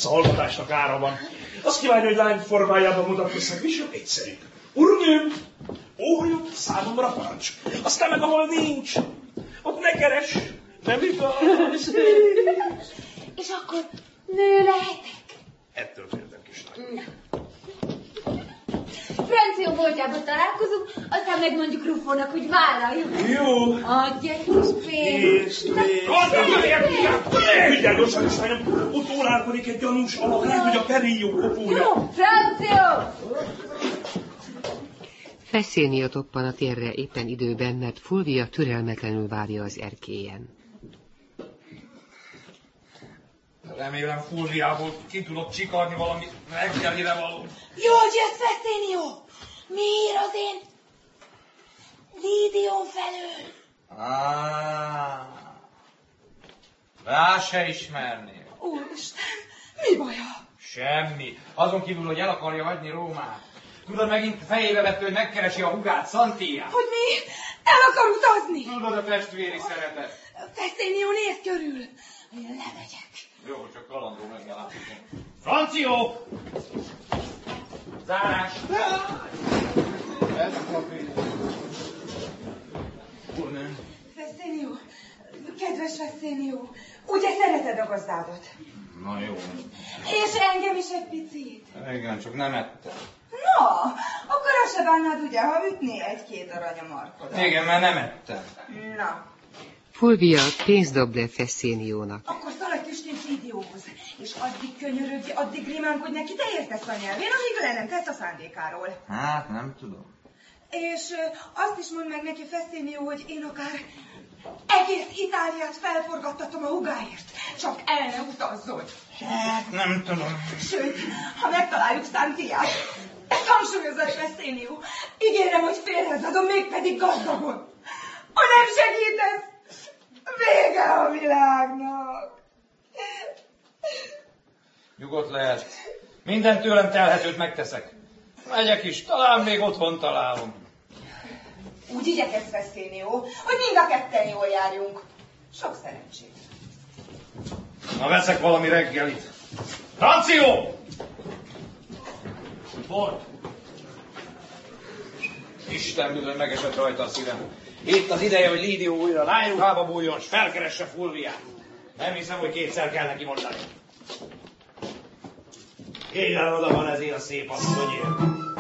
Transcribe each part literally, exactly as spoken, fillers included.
hallgatásnak ára van. Azt kívánja, hogy lány formájában mutatkozzak, viszont egyszerű. Urnőm, óhajok, számomra parancs. Aztán meg ahol nincs, ott ne keres, nem igaz. És akkor nő lehetek? Ettől féltem, kislány. Francia boltjában találkozunk, aztán megmondjuk Ruffónak, hogy vállaljuk. Jó. Adj egy kis pénzt. Ügyel gyorsan, kislányom, ott ólálkodik egy gyanús alak, lehet, hogy a Perillo kopója. Jó, Francia! Fessénia toppan a térre éppen időben, mert Fulvia türelmetlenül várja az erkélyen. Remélem Fulviából ki tudok csikarni valami reggelire való. Jól jössz, Fessénió! Mi ír az én Lídion felől? Ah, rá se ismernél. Úristen, mi baja? Semmi. Azon kívül, hogy el akarja hagyni Rómát. Tudod, megint fejébe vett, hogy megkeresi a hugát, Santiát. Hogy mi? El akar utazni? Tudod, a testvéri szeretet. Fessénió, néz körül. Én lemegyek. Jó, csak kalandó megjelátok. Franció! Zárás! Ez a papír. Úrnőm. Fessénió, kedves Fessénió, ugye szereted a gazdádat? Na jó. És engem is egy picit. Igen, csak nem ettem. No, akkor azt se bánnád ugye, ha ütné egy-két arany a markodat. Igen, mert nem ettem. Na. Fulvia pénzt dob le Fesséniónak. Akkor szaladj Tüsténc Lídióhoz, és addig könyörögj, addig rimánkodj neki, te értesz a nyelvén, amíg le nem tesz a szándékáról. Hát, nem tudom. És azt is mondd meg neki, Fessénió, hogy én akár egész Itáliát felforgattatom a hugáért, csak el ne utazzon. Hát, nem tudom. Sőt, ha megtaláljuk Santiát, ezt hangsúlyozza, Fessénió, ígérem, hogy félhez adom, mégpedig gazdagon. Ha nem segítesz, vége a világnak. Nyugodt lehet. Minden tőlem telhetőt megteszek. Megyek is, talán még otthon találom. Úgy igyekezz, Fessénió, hogy mind a ketten jól járjunk. Sok szerencsét. Na, veszek valami reggelit. Franció! Bort! Isten bizony megesett rajta a szívem. Itt az ideje, hogy Lídió újra lányruhába bújjon, s felkeresse Fulviát. Nem hiszem, hogy kétszer kell neki mondani. Éjjel oda van ezért a szép asszonyért.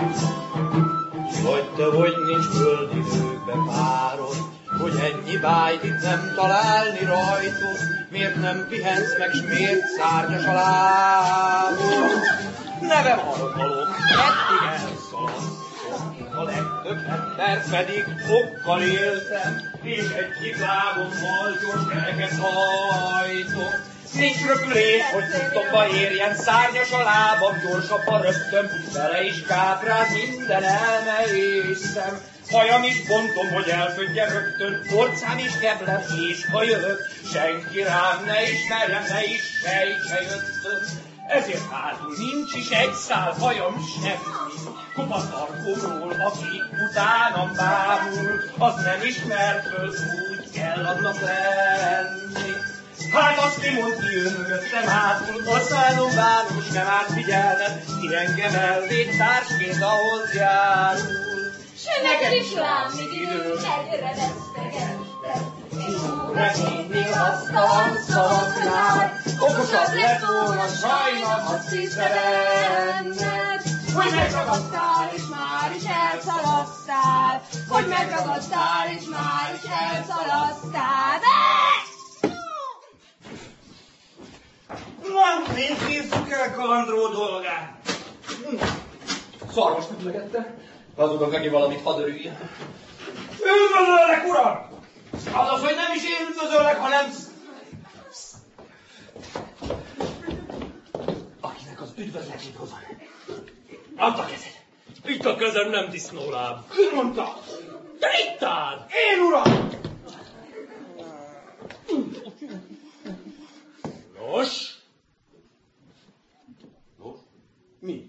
Vagy te vagy nincs földi nőkbe párod, hogy ennyi bájt itt nem találni rajtod, miért nem pihensz meg, s miért szárnyas a lábod? Nevem halom, eddig elszaladsz, a legtöbb ember pedig fokkal éltem, és egyik lábommal gyors kereket hajtok. Nincs röpülés, hogy tudtomba érjen, szárnyas a lábam, gyorsabb a rögtöm, vele is kápráz minden elmerészem. Hajam is bontom, hogy elfödjen rögtön, porcám is keblem, és ha jövök, senki rám ne ismerjem, ne is sejtse jöttöm. Ezért hátul nincs is egy szál hajam semmi, kupasz tarkóról, aki utánam bámul, az nem ismer föl, úgy kell annak lenni. Hát azt ki mond ki jön mögöttem hátul, orszánom bánom, s nem árt figyelnem, ki engem elvéd társként, ahhoz járul. S neked is lám, míg időm egyre vesztegettem, és úrra hinni hasztalan szavaknál, okosabb lett volna sajnos a tisztelenned, hogy megragadtál, és már is elszaladtál, hogy megragadtál, és már is elszaladtál. Na, nézzük el kalandró dolgát. Szarvast üdlegette. Hazudok neki valamit, hadd örüljön. Üdvözöllek, uram! Azaz, hogy nem is én üdvözöllek, hanem... Akinek az üdvözletét hozom. Add a kezed. Itt a kezem nem disznóláb. Ki mondta? Te itt áll! Én, uram! Nos? Nos? Mi?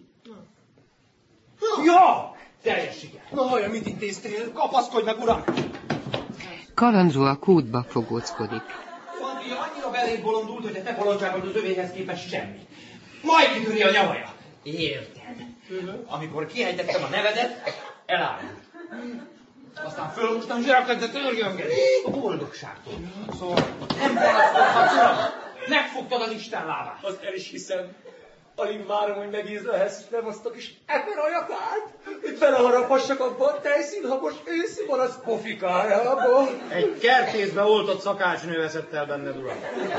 Ja! Teljes siker. Na, olyan, mit intéztél? Kapaszkodj meg, uram! Kalandró a kútba fogóckodik. Fandria annyira beléd bolondult, hogy a te bolondságod az övéhez képest semmi. majd kitűri a nyavaja. Érted? Amikor kiejtettem a nevedet, elállunk. Aztán fölhúztam, és elkezdett örjöngeni a boldogságtól. Szóval nem panaszkodhatsz, uram. Megfogtad az Isten lábát. Azt el is hiszem. Alig várom, hogy megízlelhessem azt a kis eperajatát, hogy beleharapassak abba a tejszínhabos őszi barack pofikájába. Egy kertészbe oltott szakácsnő veszett el benned, uram.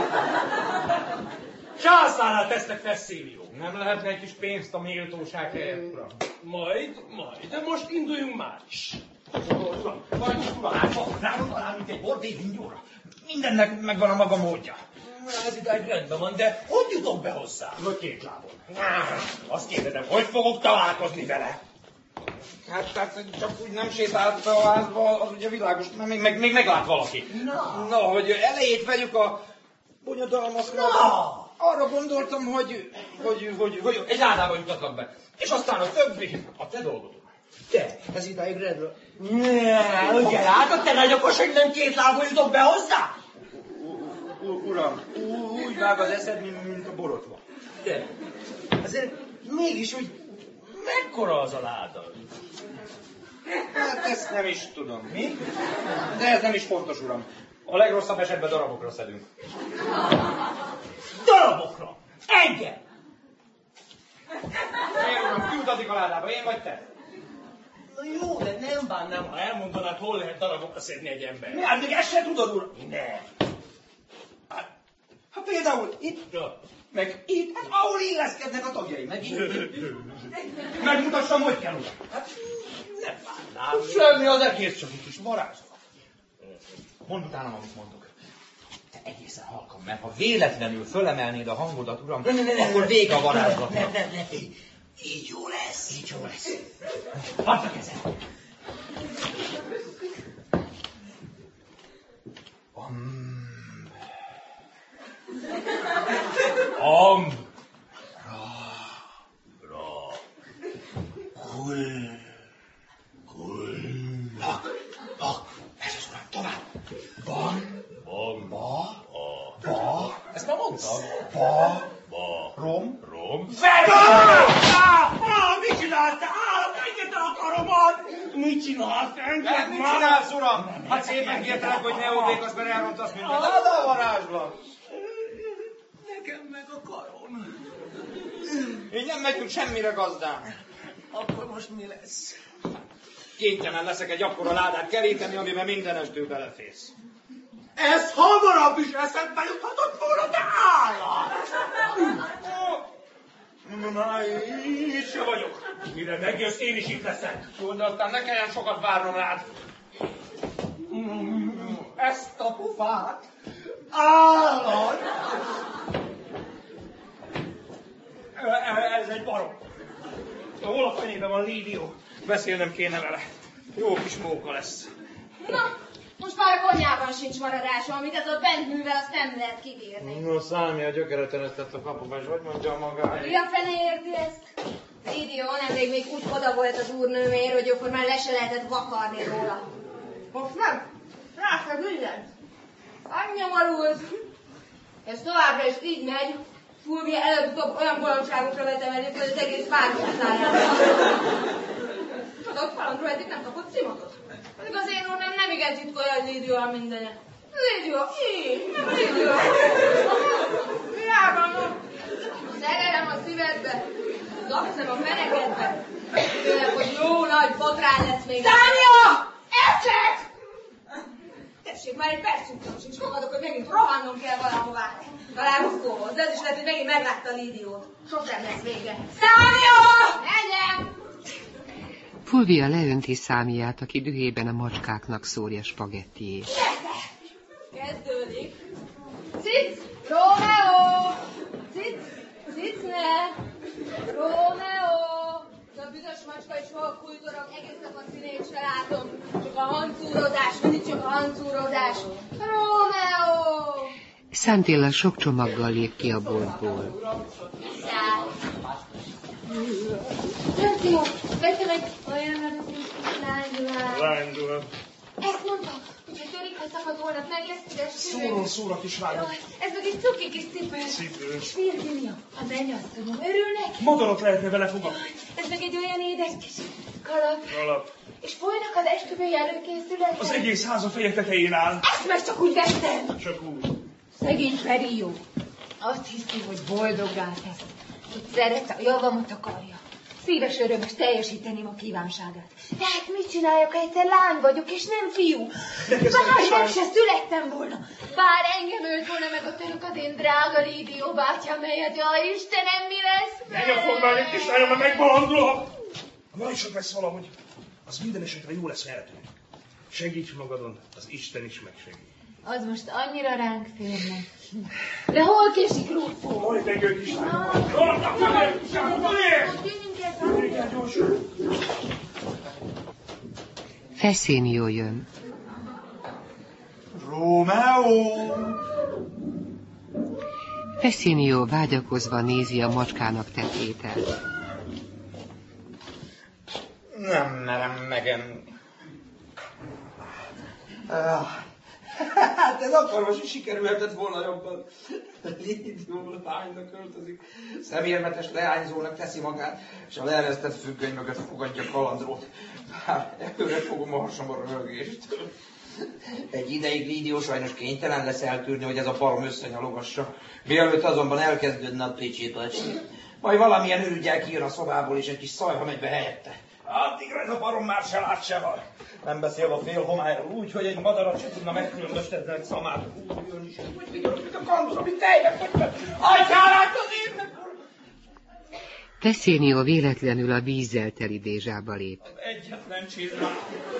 Császárnál tesznek feszélió. Nem lehetne egy kis pénzt a méltóság helyett, uram? Majd, majd, de most induljunk már is. Uram, vagy uram, rámond alá, mint egy bordély vingyóra. Mindennek megvan a maga módja. Ez idáig rendben van, de hogy jutok be hozzá? Vagy két lábon. Azt kérdezem, hogy fogok találkozni vele? Hát, tehát csak úgy nem sétált be a házba, az ugye világos, mert még, meg, még meglát valaki. Na. Na, hogy elejét vegyük a bonyodalmaknak. Na. Arra gondoltam, hogy, hogy, hogy, hogy egy ládába jutatlak be. És aztán a többi, a te dolgod. Te? Ez idáig rendben. Ne, ugye látod, te nagy okos, hogy nem két lábon jutok be hozzá? Uram, úgy vág az eszed, mint, mint a borotva. De azért mégis úgy mekkora az a láda? Hát ezt nem is tudom. Mi? De ez nem is fontos, uram. A legrosszabb esetben darabokra szedünk. Darabokra? Engem? Én, uram, ki utazik a ládába, én vagy te? Na jó, de nem bánnám, ha elmondanád, hol lehet darabokra szedni egy ember. Mi, hát még ezt se tudod, uram? Ne. Hát, ha például itt, Ja. meg itt, hát ahol illeszkednek a tagjai, meg itt, itt, itt. Megmutassam, hogy kell, uram. Hát, Nem bánnám. semmi az egész, csak egy kis varázslat. Mondd utánam, amit mondok. Te egészen halkan, mert ha véletlenül fölemelnéd a hangodat, uram, Ne, ne, ne, ne, akkor vége a varázslatnak. Ne, ne, ne, ne. Így jó lesz. Így jó lesz. Add a kezed. Am. Am. Ra. Ra. Kul. Kul. Lak. Lak. Ez az, uram, tovább. Ban. Bam. Ba. A. Ba. Ezt már mondtam. Ba. Ba. Rom. Rom. Fed! Ah, mit csináltál? Engedd a karomat! Mit csinálsz? Engedd Mit már! csinálsz, uram? Hát szépen kértelek, hogy ne óvékasz, mert elrontasz mindent. Add a varázslat! Nekem meg a karom. Így nem megyünk semmire, gazdám. Akkor most mi lesz? Kénytelen leszek egy akkora ládát keríteni, amiben minden estő belefész. Ez hamarabb is eszedbe juthatott volna, de állat! Na, így se vagyok. Mire megjössz, én is itt leszek. Tudod, aztán ne kelljen sokat várnom rád. Ezt a pufát állat! Ez egy barom. Hol a fenében van Lídió? Beszélnem kéne vele. Jó kis móka lesz. Na, most már a konyhában sincs maradása, amit ez a bent művel, azt nem lehet kibírni. No, szállni a gyökeret eresztett a kapuba, és hogy mondja magáig? Mi a fene érti ezt? Lídió nemrég még úgy oda volt az úrnőmér, hogy akkor már le se lehetett vakarni róla. Most meg, rászeg mindent. Annyomorult. Ez továbbra is így megy. Fulvia előbb-utóbb olyan bolondságokra vetemedik, hogy az egész város szájára. Tudod, kalandról eddig nem kapott cimatot. Pedig az én úrnám nem igen titkolja, hogy Lídió a mindene. Lídió, így, nem Lídió. Hiába mondom. Szerelem a szívedbe, zapszem a fenekedbe. Tőle, hogy jó nagy botrány lesz még. Tánia! Ecset! Tessék, már egy percünk sincs, fogadok, hogy megint rohannom kell valahová. Talán Huszkóhoz, de ez is lehet, hogy megint meglátta Lídiót. Sosem lesz vége. Tánia! Menjem! Fulvia leönti Számiát, aki dühében a macskáknak szórja spagettiét. Kezdődik. Cic! Rómeó! Cic! Cicne! Rómeó! A büdös macska is hol kultorog, egész nap a színét se látom. Csak a hancúrodás, mindig csak a hancúrodás. Rómeó! Szántilla sok csomaggal lép ki a boltból. Száll. Jó, vette meg olyan adott, mint lánygyulát. Lánygyula. Ezt mondta, hogy hogy törik, ha szakadolnak, meg lesz üres szívő. Szóló, szóló, kislányom. Ez meg egy cuki kis cipős. Cipős. Virginia, a mennyasszonyom, örül neki? Modorot lehetne vele fogadni. Ez meg egy olyan édes kis kalap. Kalap. És folynak az esküvői előkészületek. Az egész ház a feje tetején áll. Ezt meg csak úgy vettem. Csak úgy. Szegény Ferió. Azt hiszi, hogy boldoggá tesz. Hogy szeret, a javamat akarja. Szíves örömös teljesíteném a kívánságát. De hát mit csináljak, ha egyszer lány vagyok, és nem fiú? Bár nem se születtem volna. Bár engem ölt volna meg a török az én drága Lídió bátyám helyett. Ja, Istenem, mi lesz? Ne fogd már egy kislányom, mert megbolondulok. Ha ma is ott lesz valahogy, az minden esetre jó lesz vehető. Segíts magadon, az Isten is megsegít. Az most annyira ránk férne. De hol késik Rúfó? Hol egy ő kislányom? Hol a kövér? Gyűjjünk el, Igen, gyorsan. Feszénió jön. Rómeó! Feszénió vágyakozva nézi a macskának tett ételt. Nem merem megenni. Ah, hát ez akkor most is sikerülhetett volna jobban. Lídió lánynak öltözik, szemérmetes leányzónak teszi magát, és a leeresztett függöny mögött fogadja kalandrót. Hát előre fogom a hasam a röhögést. Egy ideig Lídió sajnos kénytelen lesz eltűrni, hogy ez a barom összenyalogassa. Mielőtt azonban elkezdődne a plicsítás. Majd valamilyen ürügyel kijön a szobából, és egy kis szajha megy be helyette. Addigra ez a barom már se lát se van. Nem beszélve a fél homályról úgy, hogy egy madarat se tudna megkülönböztetni egy szamát. Úgy jön is, úgy vigyorog, mint a kalóz, amit tejnek többet. Adjál át az évnek! Feszénió véletlenül a vízzel teli dézsába lép. Egyetlen csizmám.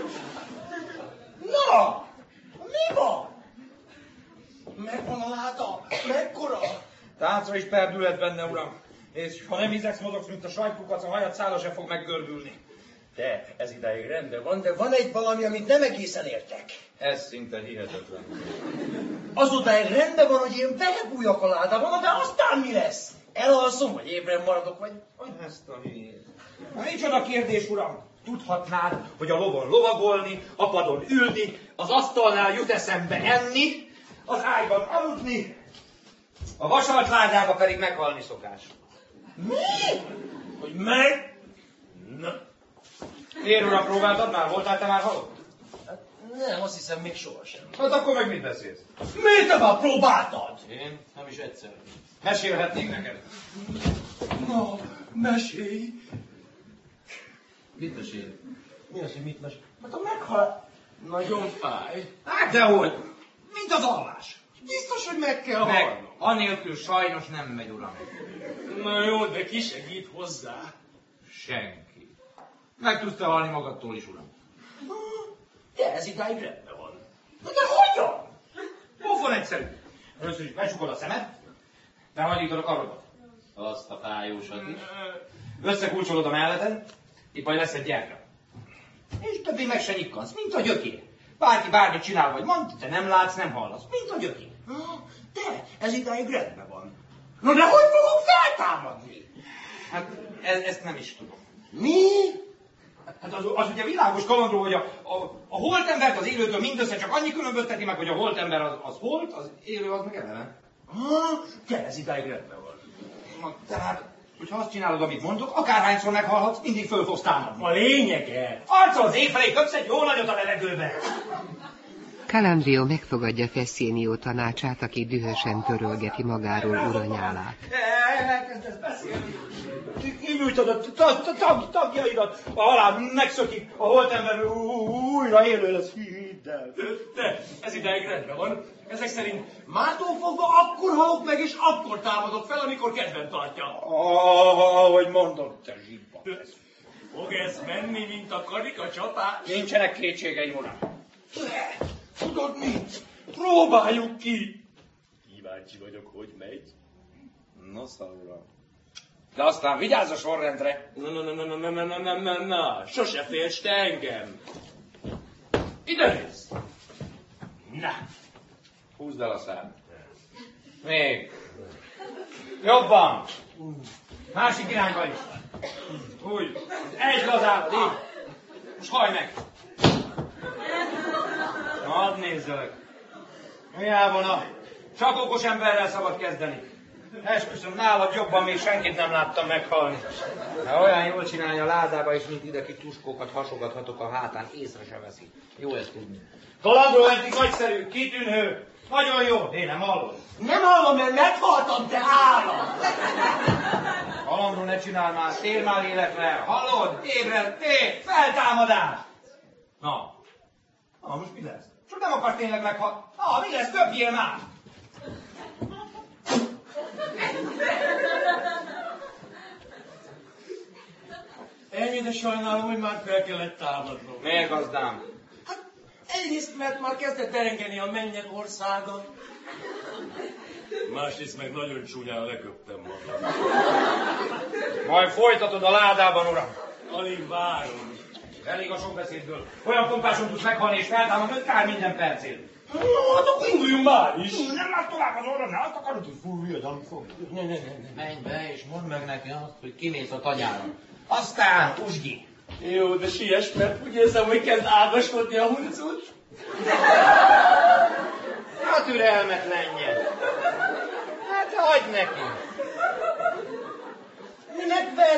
Na! Mi van? Megvan a láda? Mekkora? Táncra is perdület benne, uram. És ha nem ízeksz, mozogsz, mint a sajtkukac, a hajad szála se fog meggörbülni. De ez idáig rendben van, de van egy valami, amit nem egészen értek. Ez szinte hihetetlen. Azotáig rendben van, hogy én belebújjak a ládában, de aztán mi lesz? Elalszom, vagy ébren maradok, vagy... Ezt a hülyét. Micsoda kérdés, uram? Tudhatnád, hogy a lovon lovagolni, a padon ülni, az asztalnál jut eszembe enni, az ágyban aludni, a vasalt ládába pedig meghalni szokás. Mi? Hogy meg? Na. Miért, uram, próbáltad már? Voltál te már halott? Hát nem, azt hiszem még sohasem. Hát akkor meg mit beszélsz? Miért te már próbáltad? Én? Nem is egyszer. Mesélhetnék neked. Na, mesélj. Mit mesél? Mi az, hogy mit mesél? Hát a meghal... Nagyon fáj. Hát dehogy. Mint az alvás. Biztos, hogy meg kell Meg, halnom. anélkül sajnos nem megy, uram. Na jó, de ki segít hozzá? Senki. Meg tudsz te halni magadtól is, uram. De ez idáig rendben van. Na de hogyan? Pofon egyszerű. Először is besukod a szemed, behajlítod a karodat. Azt a fájósat is. Összekulcsolod a melleden, itt majd lesz egy gyermek. És többé meg se nyikkansz, mint a gyökér. Bárki bármit csinál vagy mond, te nem látsz, nem hallasz, mint a gyökér. De ez idáig rendben van. Na de hogy fogok feltámadni? Hát ez, ezt nem is tudom. Mi? Hát az, az ugye világos kalandról, hogy a, a, a holtembert az élőtől mindössze csak annyi különbözteti meg, hogy a holtember az, az holt, az élő az meg eleve. De ez idáig rendben van. Na, tehát, hogyha azt csinálod, amit mondok, akárhányszor meghalhatsz, mindig föl fogsz támadni. A lényege. Arcol az ég felé köpsz egy jó nagyot a levegőbe. Calandrio megfogadja Feszénió tanácsát, aki dühösen törölgeti magáról uranyálát. Elkezdesz beszélni. Kinyújtod a tag, tag, tagjaidat, a halál megszökik, a holtember újra élő lesz, hidd el. De ez idáig rendben van. Ezek szerint mától fogva akkor halok meg, és akkor támadok fel, amikor kedven tartja. Ahogy mondod, te zsibba. Fog ez menni, mint a karika csapás? Nincsenek kétségeim, uram. De, tudod mit? Próbáljuk ki. Kíváncsi vagyok, hogy megy. Nosza, uram. De aztán vigyázz a sorrendre. Na, na, na, na, na, na, na, na, na, na, sose félts te engem. Ide nézz. Na. Húzd el a szád. Még. Jobban. Másik irányba is. Úgy. Egy lazálod, így. Most hajj meg. Na, hadd nézzelek. Hiába, na. Csak okos emberrel szabad kezdeni. Esküszöm, nálad jobban még senkit nem láttam meghalni. De olyan jól csinálja a ládába is, mint ide ki tuskókat hasogathatok a hátán, észre se veszi. Jó ezt tudni. Kalandról eddig nagyszerű, kitűnő, nagyon jó. Én nem hallod. Nem hallom, mert meghaltam, te állam! Kalandról ne csinál már, tér már lélekre. Hallod? Ébred, tér, feltámadás! Na. Na, most mi lesz? Csak nem akarsz tényleg meghalni. Na, mi lesz? Köpjél már! Ennyi, de sajnálom, hogy már fel kellett támadnom. Miért, gazdám? Hát egyrészt, mert már kezdett derengeni a mennyek országa. Másrészt meg nagyon csúnyán leköptem magam. Majd folytatod a ládában, uram. Alig várom. Elég a sok beszédből. Olyan pompáson tudsz meghalni és feltámadni, hogy kár minden percét. No, hát akkor induljunk már is. Nem látsz tovább az orra, ne azt akarod, hogy fú, viadalmi fog. Ne, ne, ne, ne. Menj be és mondd meg neki azt, hogy kimész a tanyára. Aztán usgi. Jó, de siess, mert úgy érzem, hogy kezd ágaskodni a huncuc. A türelmetlenje. Hát hagyd neki. Minek ver